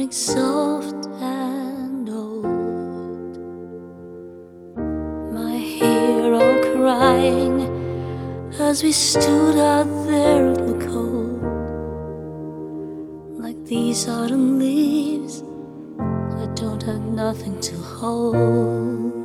growing soft and old. My hero crying as we stood out there in the cold. Like these autumn leaves, I don't have nothing to hold.